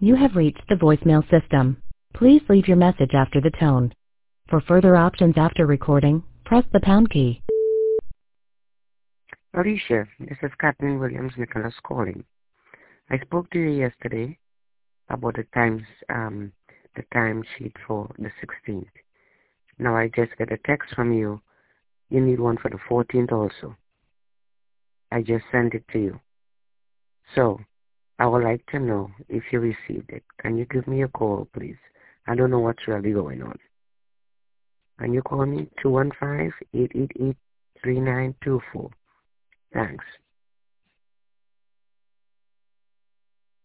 You have reached the voicemail system. Please leave your message after the tone. For further options after recording, press the pound key. Alicia, this is Kathleen Williams Nicholas calling. I spoke to you yesterday about the timesheet for the 16th. Now I just get a text from you. You need one for the 14th also. I just sent it to you. So I would like to know if you received it. Can you give me a call, please? I don't know what's really going on. Can you call me 215-888-3924? Thanks.